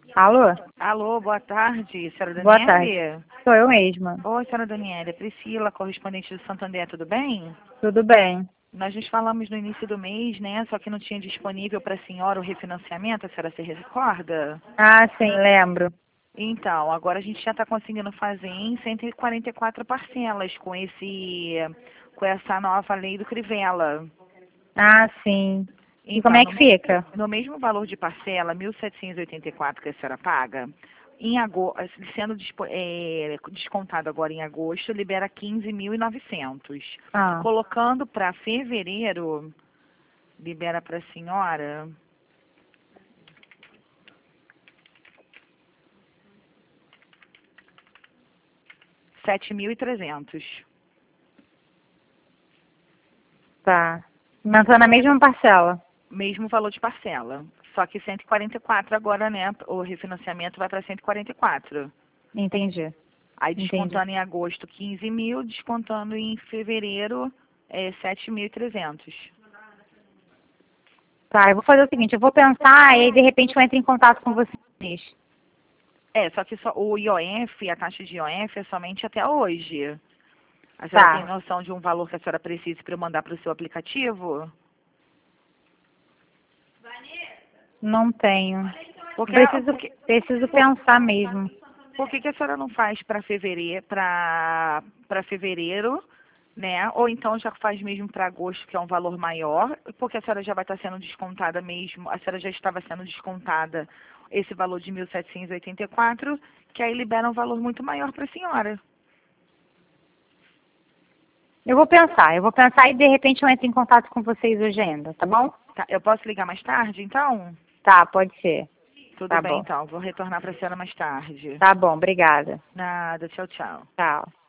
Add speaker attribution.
Speaker 1: Alô?
Speaker 2: Alô, boa tarde, senhora
Speaker 1: Boa
Speaker 2: Daniele?
Speaker 1: tarde. Sou eu mesma.
Speaker 2: Oi, senhora Daniele, Priscila, correspondente do Santander, tudo bem?
Speaker 1: Tudo bem?
Speaker 2: Nós nos falamos no início do mês, né? Só que não tinha disponível para a senhora o refinanciamento, a senhora se recorda?
Speaker 1: Ah, sim, lembro.
Speaker 2: Então, agora a gente já está conseguindo fazer em 144 parcelas com essa nova lei do Crivella.
Speaker 1: Ah, sim. E como
Speaker 2: Então,
Speaker 1: é que fica?
Speaker 2: no mesmo valor de parcela, 1.784 que a senhora paga, sendo descontado agora em agosto, libera 15.900.
Speaker 1: Ah,
Speaker 2: Colocando para fevereiro, libera para a senhora 7.300.
Speaker 1: tá. Mantendo a mesma parcela.
Speaker 2: Mesmo valor de parcela. Só que 144 agora, né? O refinanciamento vai para 144.
Speaker 1: Entendi.
Speaker 2: Aí
Speaker 1: Entendi.
Speaker 2: descontando em agosto 15 mil, descontando em fevereiro 7.300.
Speaker 1: Tá, eu vou fazer o seguinte, eu vou pensar e aí de repente eu entro em contato com vocês.
Speaker 2: Só que só o IOF, a taxa de IOF é somente até hoje. A senhora tem
Speaker 1: Tá,
Speaker 2: noção de um valor que a senhora precisa para eu mandar para o seu aplicativo?
Speaker 1: não tenho.
Speaker 2: Porque,
Speaker 1: Preciso pensar mesmo.
Speaker 2: por que a senhora não faz para fevereiro, né? Ou então já faz mesmo para agosto, que é um valor maior, porque a senhora já vai estar sendo descontada mesmo, a senhora já estava sendo descontada esse valor de 1.784, que aí libera um valor muito maior para a senhora.
Speaker 1: Eu vou pensar e de repente eu entro em contato com vocês hoje ainda, tá bom?
Speaker 2: Tá, eu posso ligar mais tarde, então?
Speaker 1: Tá, pode ser.
Speaker 2: Tudo
Speaker 1: Tá
Speaker 2: bem,
Speaker 1: bom.
Speaker 2: então. Vou retornar para a senhora mais tarde.
Speaker 1: Tá bom, obrigada.
Speaker 2: Nada, tchau, tchau.
Speaker 1: Tchau.